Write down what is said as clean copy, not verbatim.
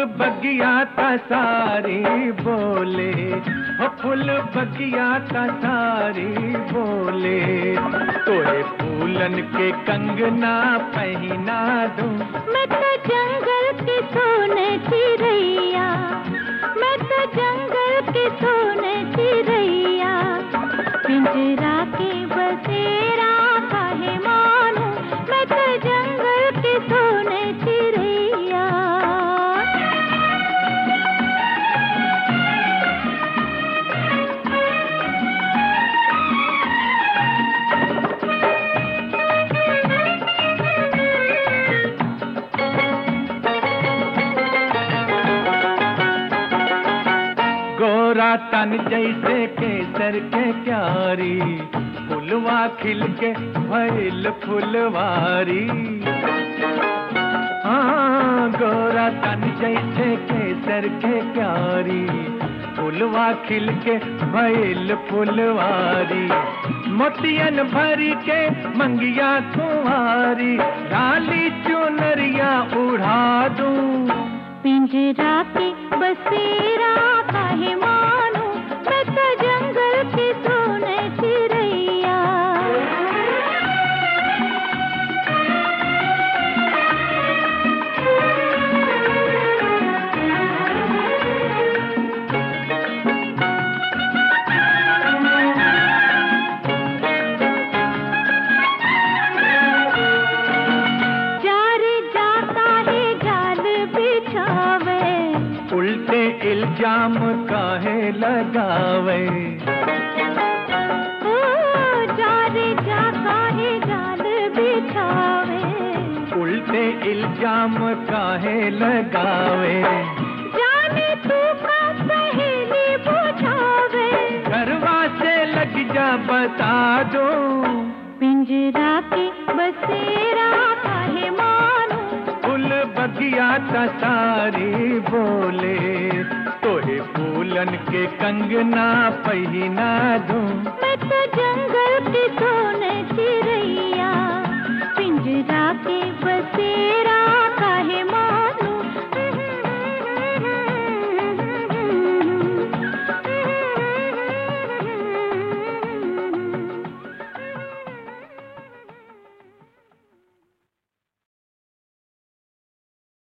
बगिया का सारी बोले, हो फूल बगिया का सारी बोले, तोहे फूलन के कंगना पहना दूं। मैं तो जंगल की सोने चिड़ैया, मैं तो जंगल की सोने चिड़ैया, पिंजरा के बसेरा काहे मानूं, मैं तो जंगल की सोने चिड़ैया। गोरा तन जैसे केसर के क्यारी, फुलवा खिल के भइल फुलवारी। हाँ, गोरा तन जैसे केसर के क्यारी, फुलवा खिल के भइल फुलवारी। मोतियन भरी के मंगिया कुंवारी, लाली चुनरिया उड़ा दूं। पिंजरा के बसेरा काहे मानूं, मैं तो जंगल की सोने चिड़ैया। जारे जाता है जाल बिछावे, उल्टे इल्जाम काहे लगावे। ओ जारे जाता है जाल बिछावे, उल्टे इल्जाम काहे लगावे। जाने तू का पहेली बुझावे, घरवा से लग जा बता दो। पिंजरा के बसेरा काहे मानूं, फूल बगिया का सारी बोले, तोहे फूलन के कंगना पहना दूं। मैं तो जंगल की सोने चिड़ैया, पिंजरा के बसेरा